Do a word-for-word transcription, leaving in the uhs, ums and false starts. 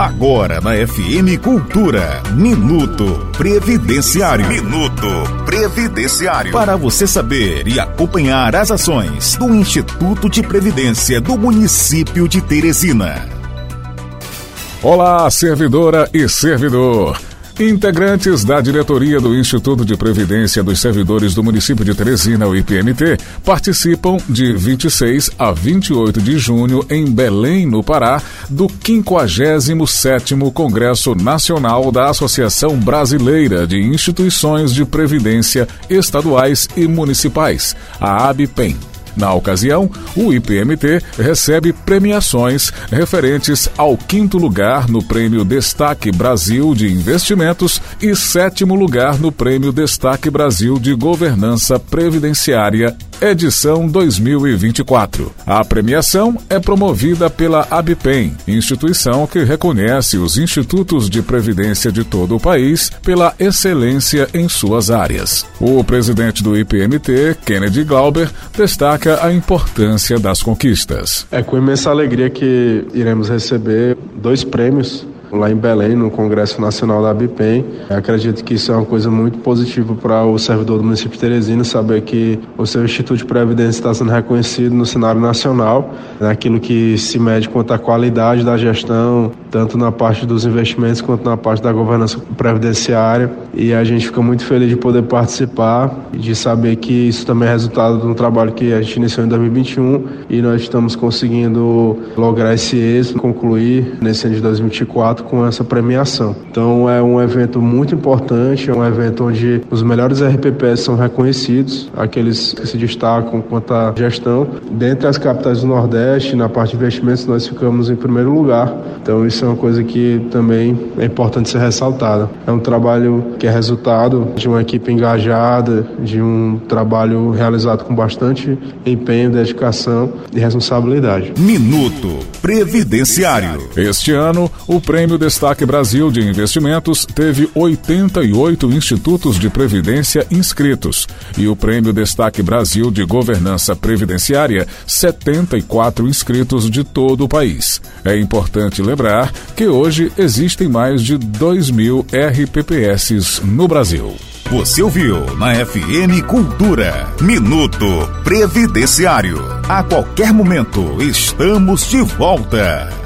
Agora na F M Cultura, Minuto Previdenciário. Minuto Previdenciário. Para você saber e acompanhar as ações do Instituto de Previdência do município de Teresina. Olá, servidora e servidor. Integrantes da diretoria do Instituto de Previdência dos Servidores do município de Teresina, o I P M T, participam de vinte e seis a vinte e oito de junho em Belém, no Pará, do quinquagésimo sétimo Congresso Nacional da Associação Brasileira de Instituições de Previdência Estaduais e Municipais, a ABPEM. Na ocasião, o I P M T recebe premiações referentes ao quinto lugar no Prêmio Destaque Brasil de Investimentos e sétimo lugar no Prêmio Destaque Brasil de Governança Previdenciária, edição dois mil e vinte e quatro. A premiação é promovida pela ABPEM, instituição que reconhece os institutos de previdência de todo o país pela excelência em suas áreas. O presidente do I P M T, Kennedy Glauber, destaca a importância das conquistas. É com imensa alegria que iremos receber dois prêmios lá em Belém, no Congresso Nacional da ABPEM. Eu acredito que isso é uma coisa muito positiva para o servidor do município de Teresina, saber que o seu Instituto de Previdência está sendo reconhecido no cenário nacional, naquilo que se mede quanto à qualidade da gestão, tanto na parte dos investimentos quanto na parte da governança previdenciária. E a gente fica muito feliz de poder participar e de saber que isso também é resultado de um trabalho que a gente iniciou em dois mil e vinte e um e nós estamos conseguindo lograr esse êxito, concluir nesse ano de dois mil e vinte e quatro com essa premiação. Então é um evento muito importante, é um evento onde os melhores R P Ps são reconhecidos, aqueles que se destacam quanto à gestão. Dentre as capitais do Nordeste, na parte de investimentos, nós ficamos em primeiro lugar. Então isso é uma coisa que também é importante ser ressaltada. É um trabalho que é resultado de uma equipe engajada, de um trabalho realizado com bastante empenho, dedicação e responsabilidade. Minuto Previdenciário. Este ano, o Prêmio Destaque Brasil de Investimentos teve oitenta e oito institutos de previdência inscritos e o Prêmio Destaque Brasil de Governança Previdenciária, setenta e quatro inscritos de todo o país. É importante lembrar que hoje existem mais de dois mil R P P S no Brasil. Você ouviu na F M Cultura, Minuto Previdenciário. A qualquer momento estamos de volta.